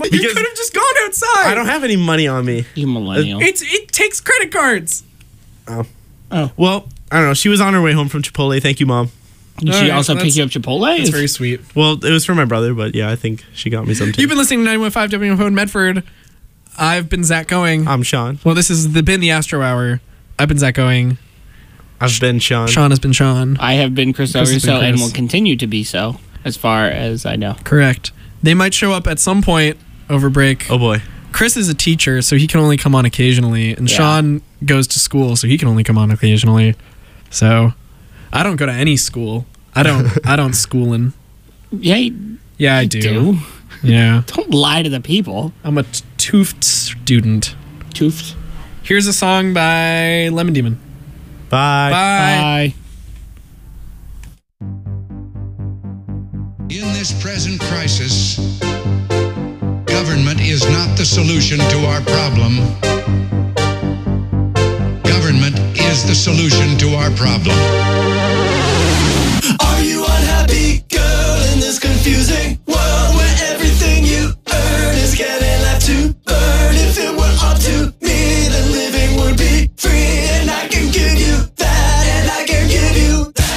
You could have just gone outside. I don't have any money on me. You millennial. It takes credit cards. Oh. Well, I don't know. She was on her way home from Chipotle. Thank you, Mom. Did she also pick you up Chipotle? That's very sweet. Well, it was for my brother, but yeah, I think she got me some too. You've been listening to 91.5 WFO in Medford. I've been Zach Going. I'm Sean. Well, this has been the Astro Hour. I've been Zach Going. I've been Sean. Sean has been Sean. I have been Chris Chris has been Overso and Chris. will continue to be so, as far as I know. Correct. They might show up at some point over break. Oh boy. Chris is a teacher, so he can only come on occasionally, and Yeah. Sean goes to school, so he can only come on occasionally. So, I don't go to any school. I don't schoolin'. Yeah, Yeah, I do. Yeah. Don't lie to the people. I'm a Tufts student. Tooft. Here's a song by Lemon Demon. Bye. Bye. Bye. In this present crisis, government is not the solution to our problem. Government is the solution to our problem. Are you unhappy, girl, in this confusing world where everything you earn is getting left to burn? If it were up to me, then living would be free, and I can give you that, and I can give you that.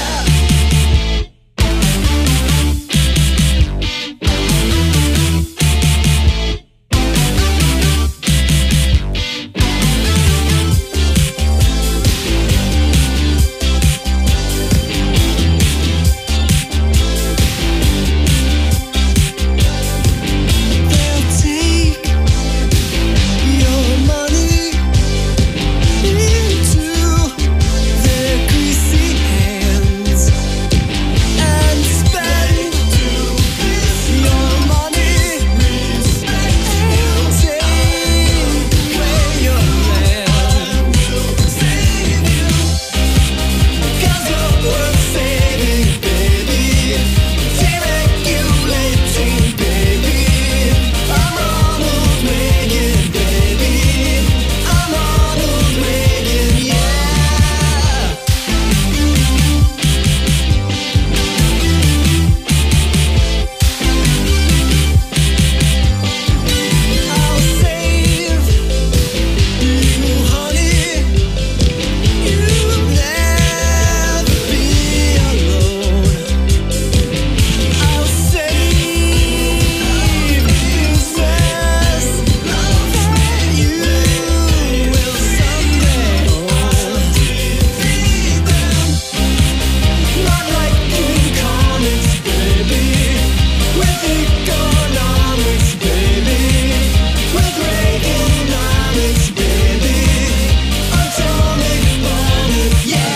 They'll take your money into their greasy hands and spend your money and take away your land. Save you, 'cause you're worth saving, baby. Deregulating, baby. I'm Ronald Reagan, baby. I'm Ronald Reagan, yeah. I'll save you, honey. You'll never be alone. I'll save you, says that you will someday defeat them. Not like in comics, baby. With economics, baby. With Reaganomics, baby. Atomic bombing, yeah.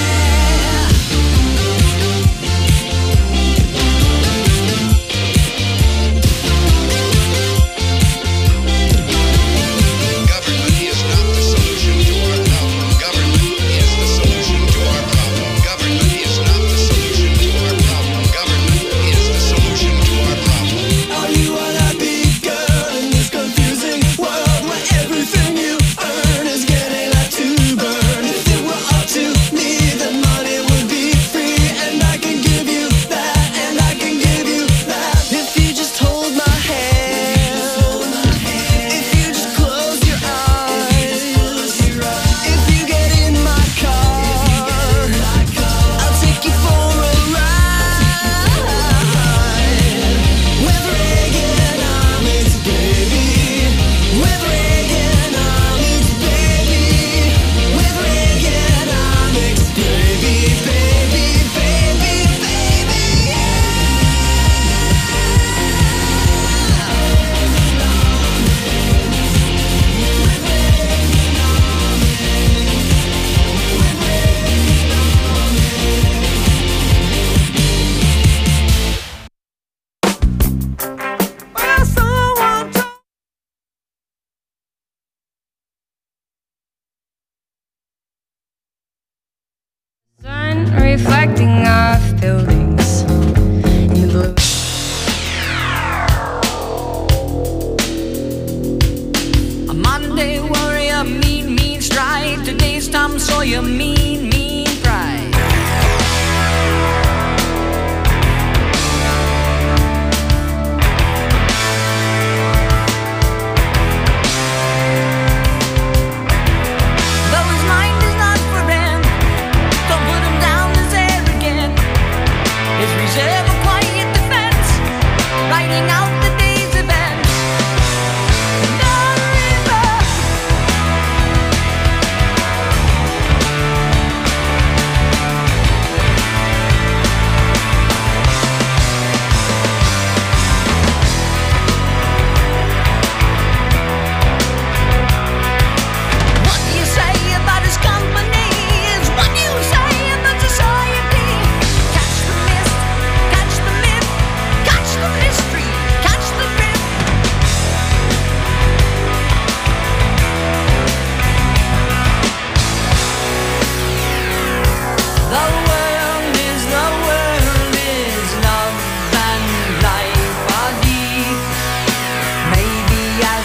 Government is not the solution to our problem. Government is the solution to our problem. Government is not the solution to our problem. Government is the solution to our problem. Are you unhappy, girl, in this confusing world where everything you earn is getting left to burn? If it were up to me, then money would be free, and I can give you that, and I can give you that. If you just hold my hand, if you just close your eyes, if you get in my car, I'll take you for a ride. With Reaganomics, baby. With Reaganomics, baby. With Reaganomics, baby, baby, baby, baby, Sun reflecting off buildings in the blue. A Monday warrior, mean, mean stride. Today's Tom Sawyer, mean, mean pride.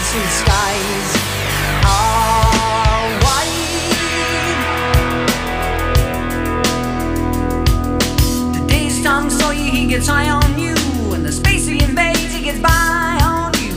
till the skies are white. The day's so he gets high on you, and the space he invades, he gets by on you.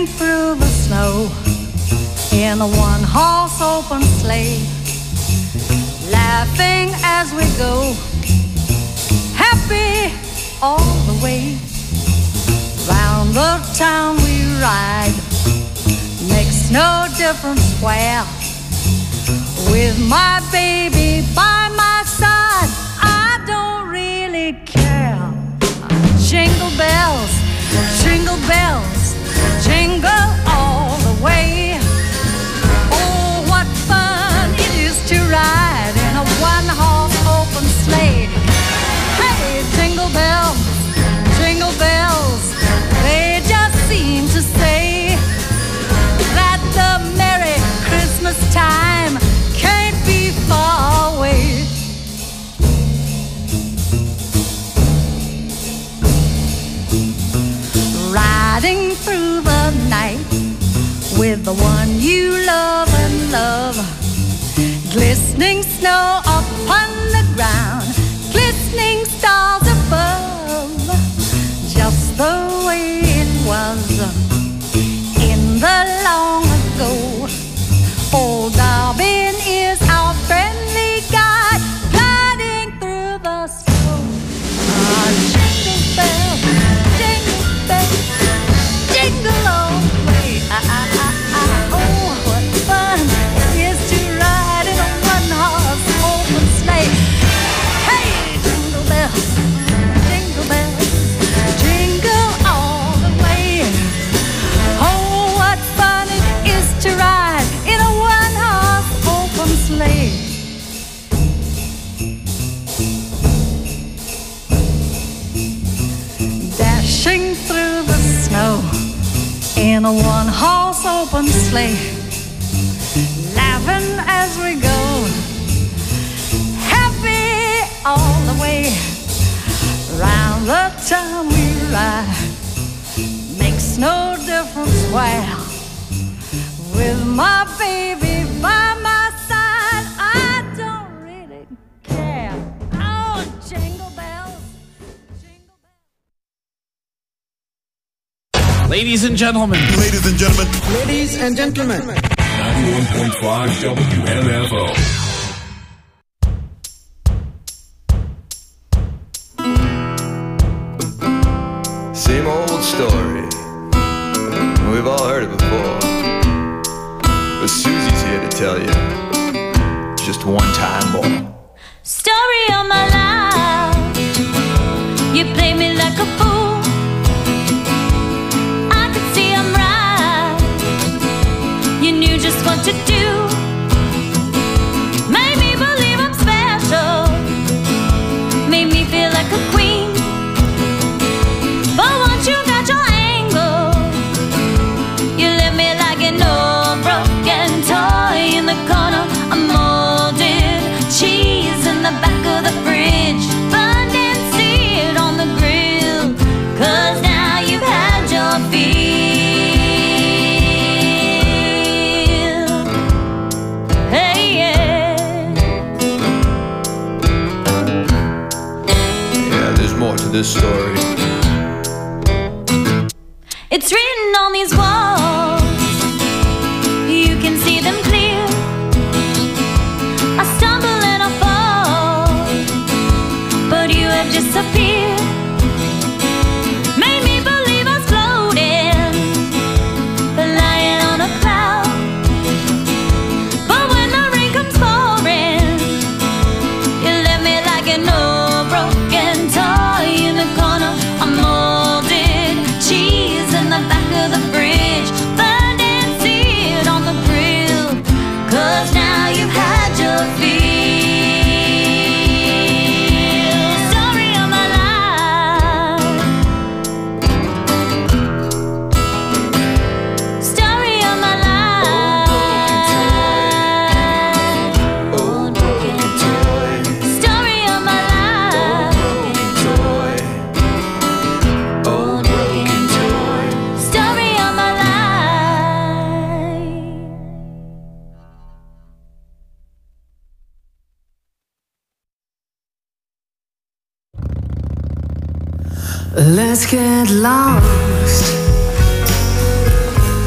dashing through the snow in a one-horse open sleigh, laughing as we go, happy all the way. Round the town we ride, makes no difference where. With my baby by my side, I don't really care. Jingle bells, jingle all the way. Oh, what fun it is to ride in a one-horse open sleigh. Hey, jingle bells, they just seem to say that the Merry Christmas time can't be far away. Riding through the night with the one you love and love. Glistening snow upon the ground, glistening stars above. Just the way it was in the long ago. Old Darwin is our friendly guide, gliding through the snow. Ah, jingle bells, jingle all the way. Oh, what fun it is to ride in a one-horse open sleigh. Hey, jingle bells, jingle all the way. Oh, what fun it is to ride in a one-horse open sleigh. Dashing through the snow in a one-horse open sleigh, laughing as we go, happy all the way. Round the town we ride, makes no difference where. With my baby by my side, I don't really care. Oh, jingle bells, jingle bells. Ladies and gentlemen. Ladies and gentlemen. Ladies and gentlemen. 91.5 WMFO. Same old story. We've all heard it before. But Susie's here to tell you just one time more. Story of my life. You play me like a fool. I could see I'm right. You knew just what to do. Made me believe I'm special. Made me feel like a queen. But once you got your angle, you left me like an old broken toy in the corner. A molded cheese in the back of the fridge, burned and seared on the grill. 'Cause now you've had your fill. Hey, yeah. Yeah, there's more to this story. It's written on these walls, you can see them clear. I stumble and I fall, but you have disappeared. Made me believe I was floating, lying on a cloud. But when the rain comes pouring, you left me like an old broken toy in the corner. A molded cheese in the back of the fridge, burned and seared on the grill. 'Cause now you've had your fill. Story of my life. Story of my life. Old broken toy. Story of my life. Old broken toy. Story of my life. Let's get lost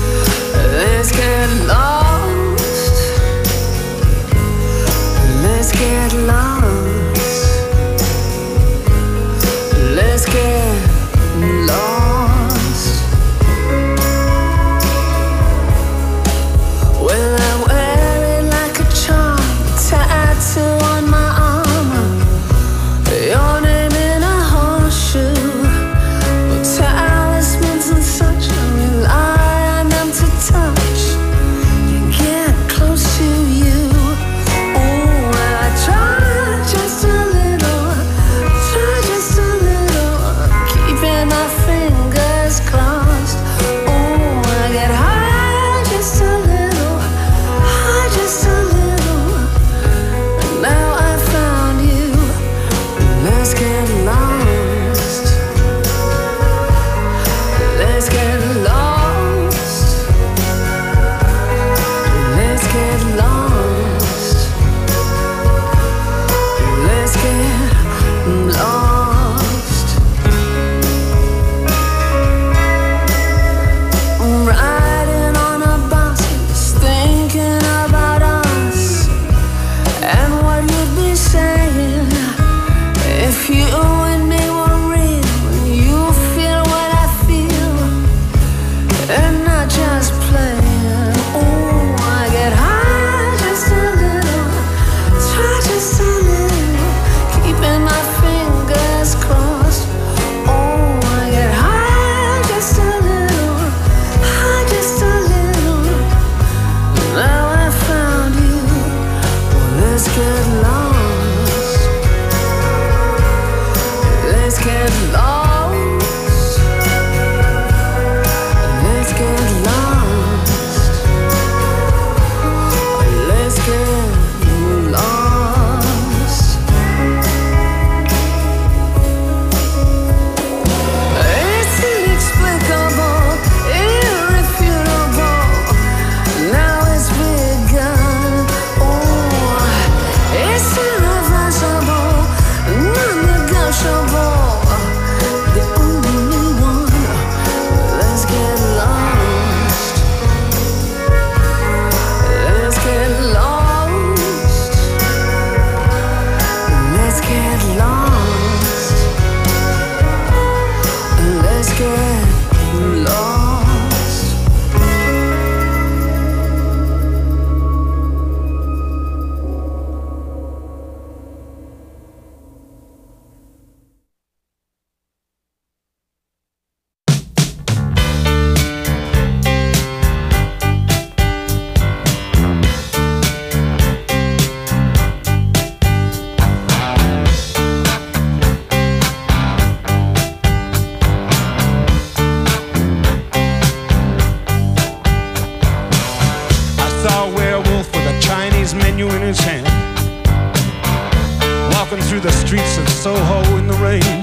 in his hand, walking through the streets of Soho in the rain.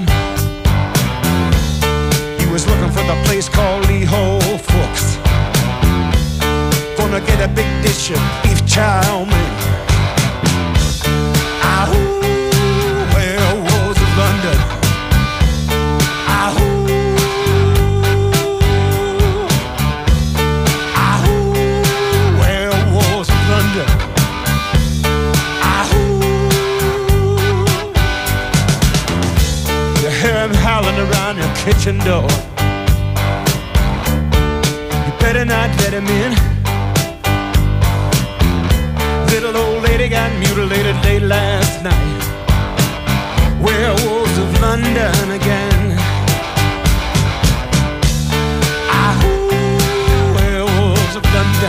He was looking for the place called Lee Ho Fooks, gonna get a big dish of beef chow mein. Ahoo, werewolves of London. Ahoo. Howling around your kitchen door. You better not let him in. Little old lady got mutilated late last night. Werewolves of London again. Ahoo, werewolves of London.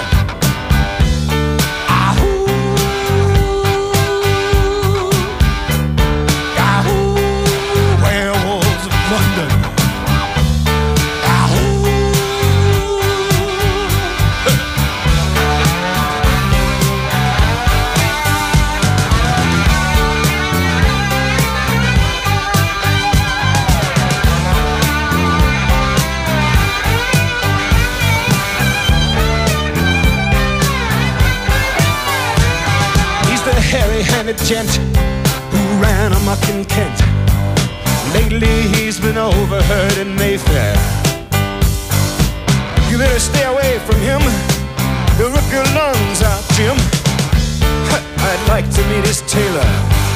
Hairy-handed gent who ran amok in Kent. Lately he's been overheard in Mayfair. You better stay away from him. He'll rip your lungs out, Jim. I'd like to meet his tailor.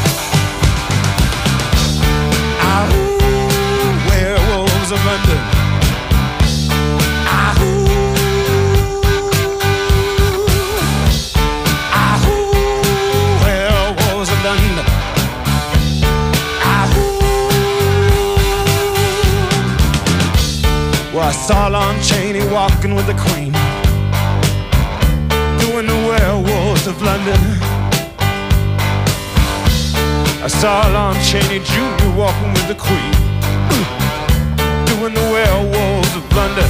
Ahoo, werewolves of London. Ahoo. Well, I saw Lon Chaney walking with the Queen, doing the werewolves of London. I saw Lon Chaney Jr. walking with the Queen, doing the werewolves of London.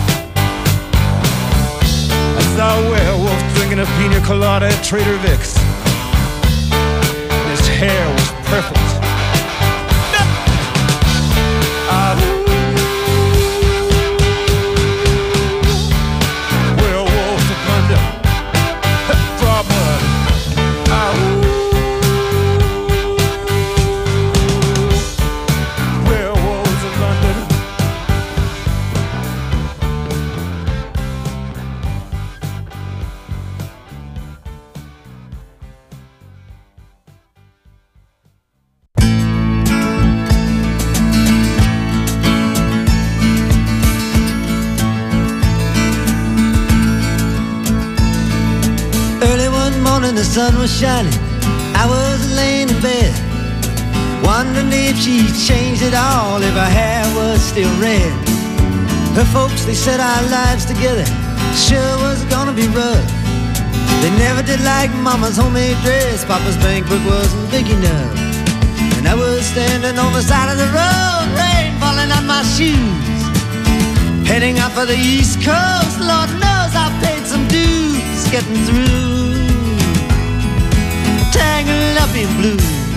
I saw a werewolf drinking a pina colada at Trader Vic's, and his hair was perfect. The sun was shining, I was laying in bed, wondering if she'd changed at all, if her hair was still red. Her folks, they said our lives together sure was gonna be rough. They never did like Mama's homemade dress, Papa's bank book wasn't big enough. And I was standing on the side of the road, rain falling on my shoes, heading out for the East Coast. Lord knows I paid some dues getting through. Tangled up in blue.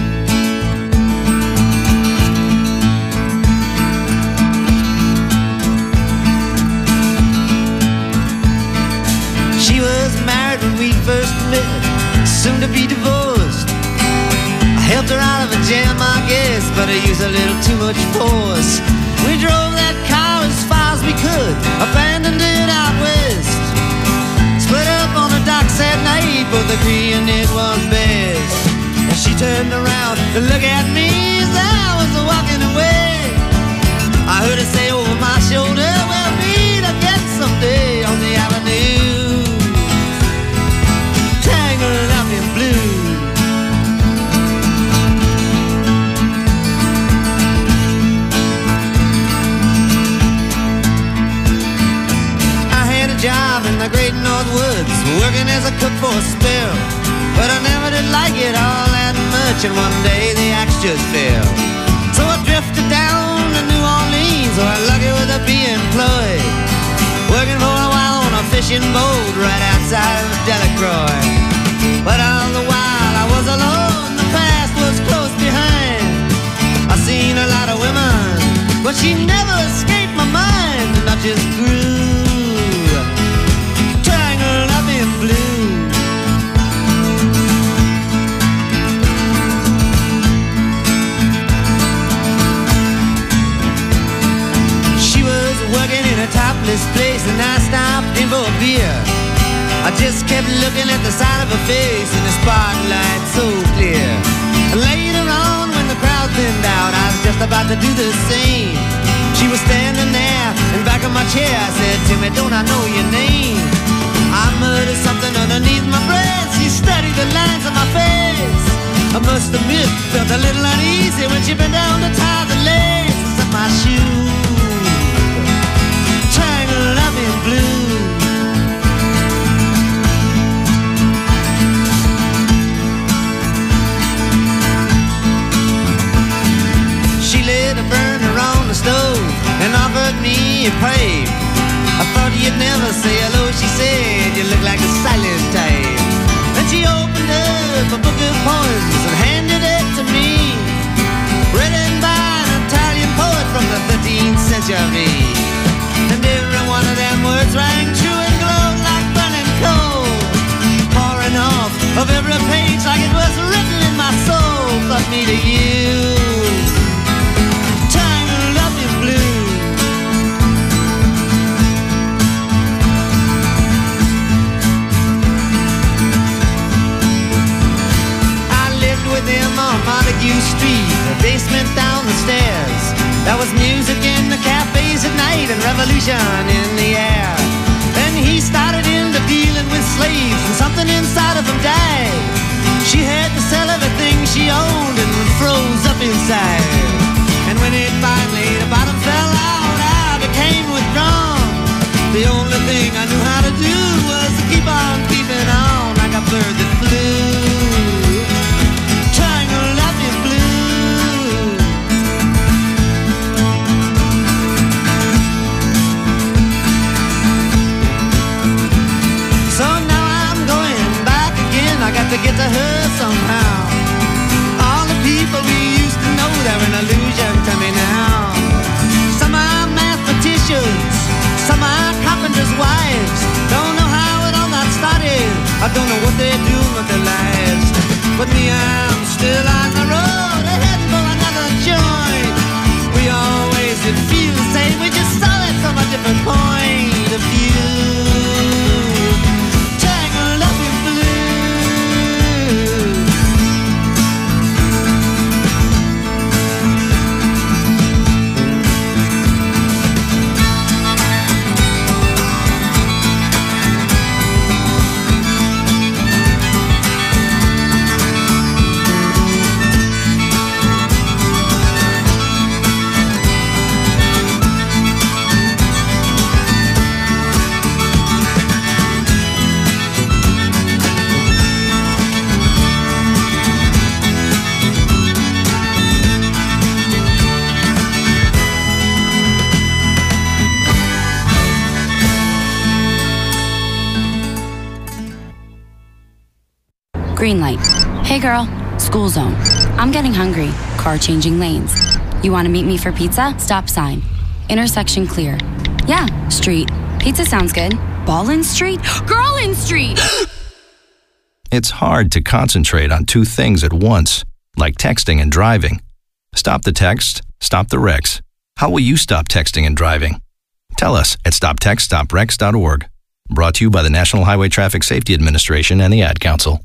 She was married when we first met, soon to be divorced. I helped her out of a jam, I guess, but I used a little too much force. We drove that car as far as we could, abandoned it out west. Split up on the docks at night, both agreeing it was best. And she turned around to look at me as I was walking away. I heard her say over my shoulder, we'll meet again someday on the avenue, tangled up in blue. I had a job in the great North Woods, working as a cook for a spell, but I never did like it all that much, and one day the axe just fell. So I drifted down to New Orleans, where I'm lucky with to be employed, working for a while on a fishing boat right outside of Delacroix. But all the while she never escaped my mind, and I just grew tangled up in blue. She was working in a topless place, and I stopped in for a beer. I just kept looking at the side of her face in the spotlight so clear. Later on, when the crowd thinned out, I was just about to do the same. She was standing there in back of my chair. I said, Timmy, don't I know your name? I muttered something underneath my breath. She studied the lines on my face. I must admit, felt a little uneasy when she bent down to tie the laces of my shoe. Tangled up in blue. Lit a burner on the stove and offered me a pipe. I thought you'd never say hello, she said, you look like a silent type. Then she opened up a book of poems and handed it to me, written by an Italian poet from the 13th century. And every one of them words rang true and glowed like burning coal, pouring off of every page like it was written in my soul. Fuck me to you, Montague Street, the basement down the stairs. There was music in the cafes at night and revolution in the air. Then he started into dealing with slaves and something inside of him died. She had to sell everything she owned and froze up inside. And when it finally, the bottom fell out, I became withdrawn. The only thing I knew how to do was to keep on keeping on like a bird that flew. To get to her somehow. All the people we used to know, they're an illusion to me now. Some are mathematicians, some are carpenters' wives. Don't know how it all got started, I don't know what they're doing with their lives. But me, I'm still on the road, heading for another joint. We always did feel the same, we just saw it from a different point of view. Green light. Hey girl, school zone. I'm getting hungry. Car changing lanes. You want to meet me for pizza? Stop sign. Intersection clear. Yeah, street. Pizza sounds good. Ballin Street? Girlin Street! It's hard to concentrate on two things at once, like texting and driving. Stop the text, stop the wrecks. How will you stop texting and driving? Tell us at stoptextstopwrecks.org. Brought to you by the National Highway Traffic Safety Administration and the Ad Council.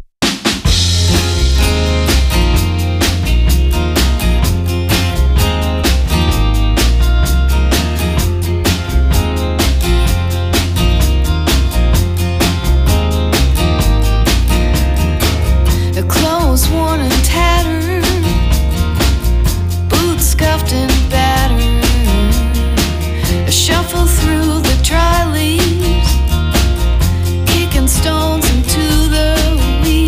Worn and tattered, boots scuffed and battered, a shuffle through the dry leaves, kicking stones into the weeds.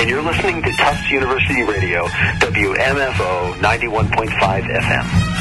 and you're listening to Tufts University Radio, WMFO 91.5 FM.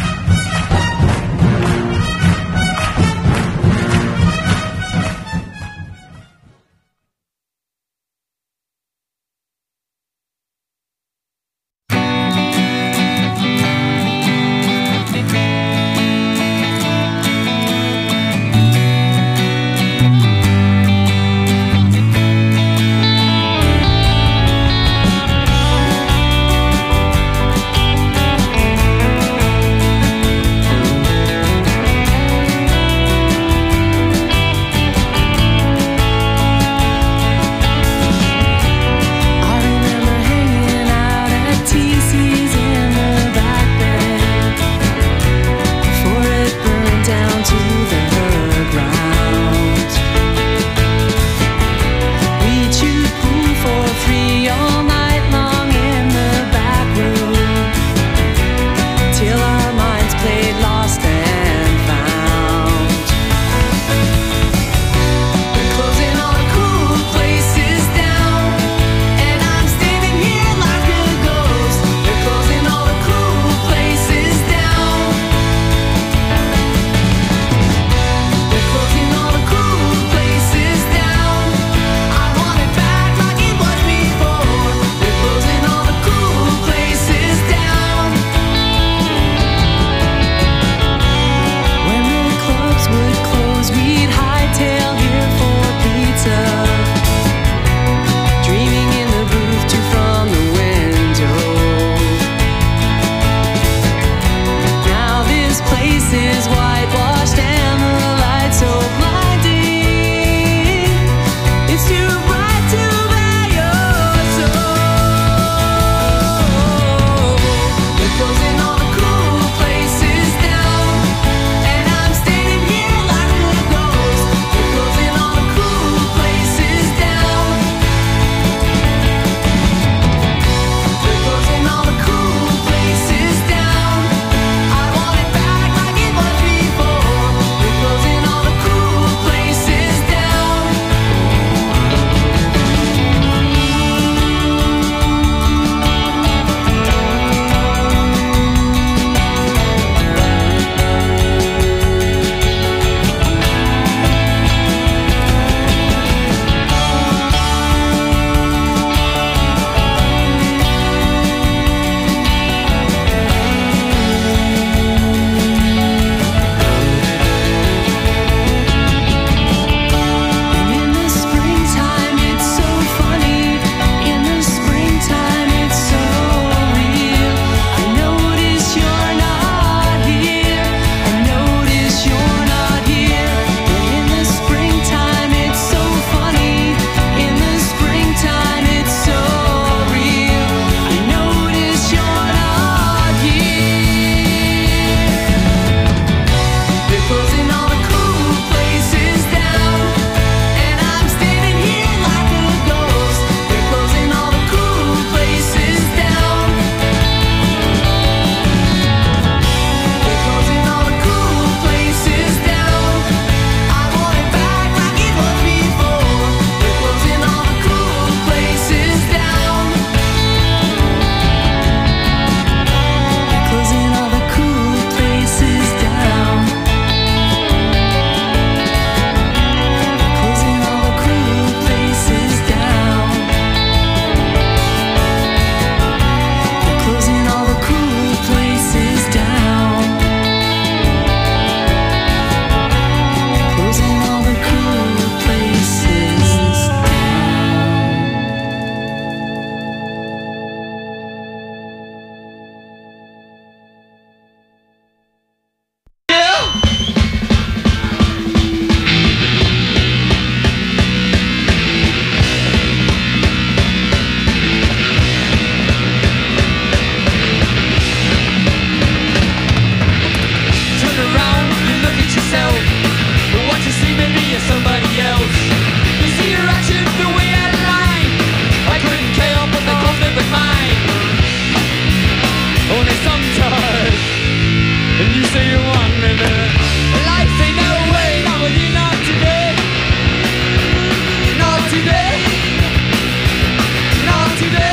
Today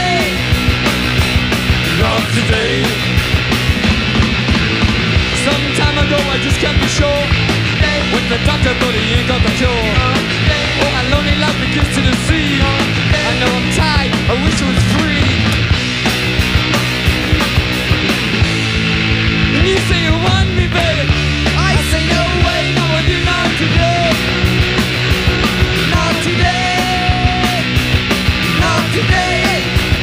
the doctor, but he ain't got the cure. Oh, my lonely life begins to deceive. I know I'm tired, I wish I was free. And you say you want me, baby. I say no way, not with you, not today. Not today. Not today.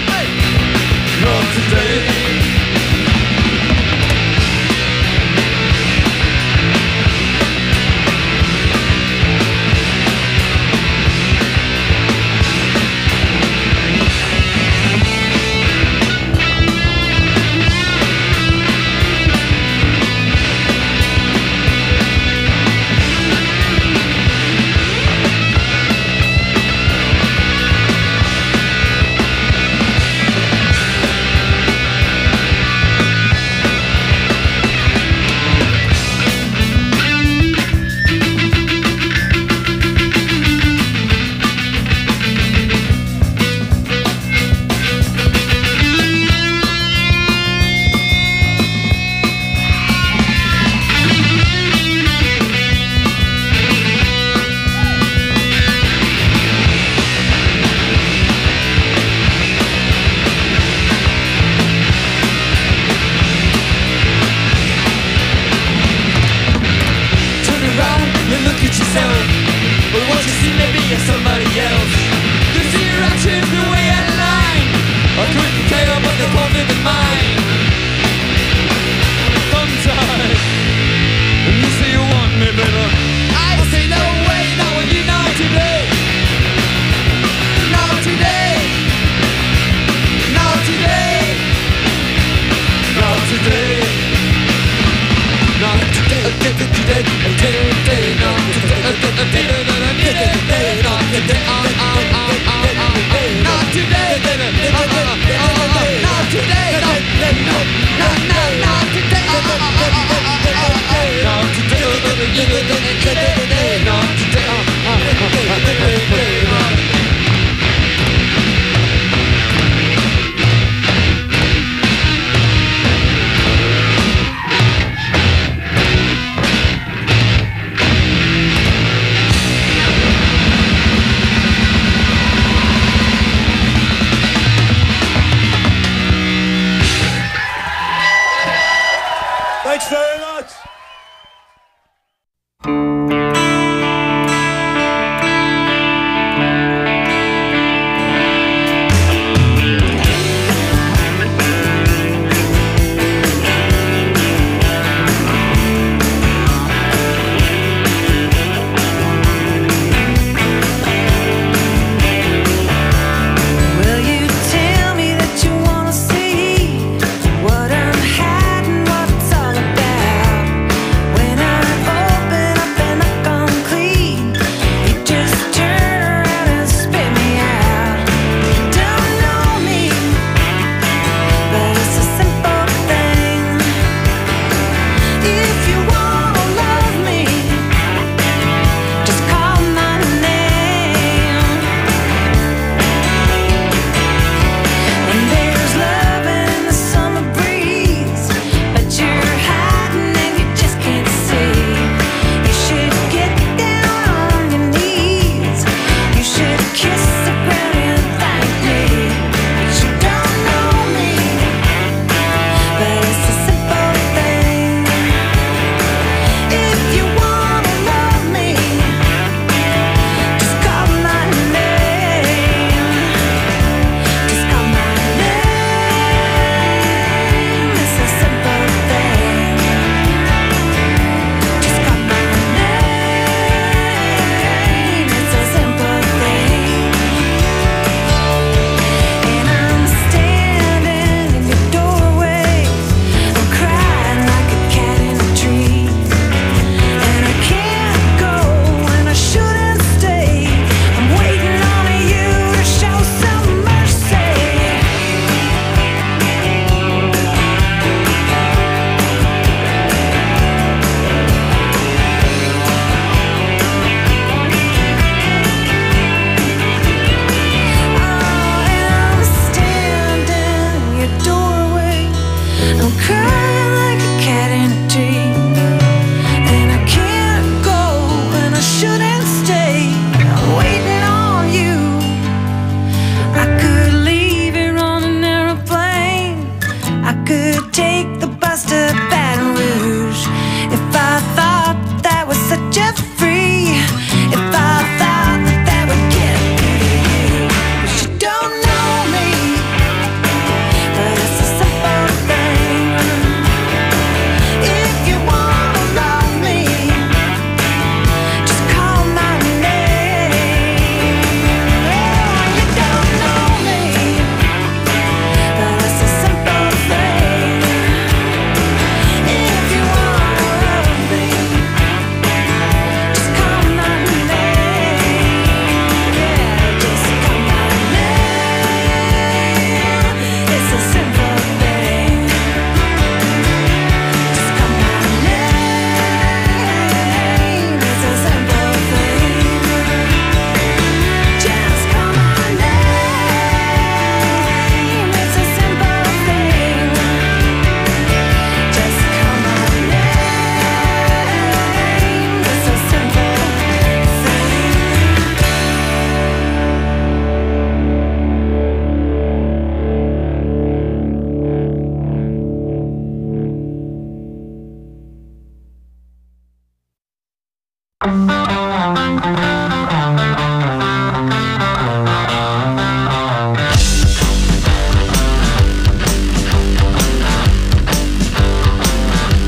Not today. Thanks very much.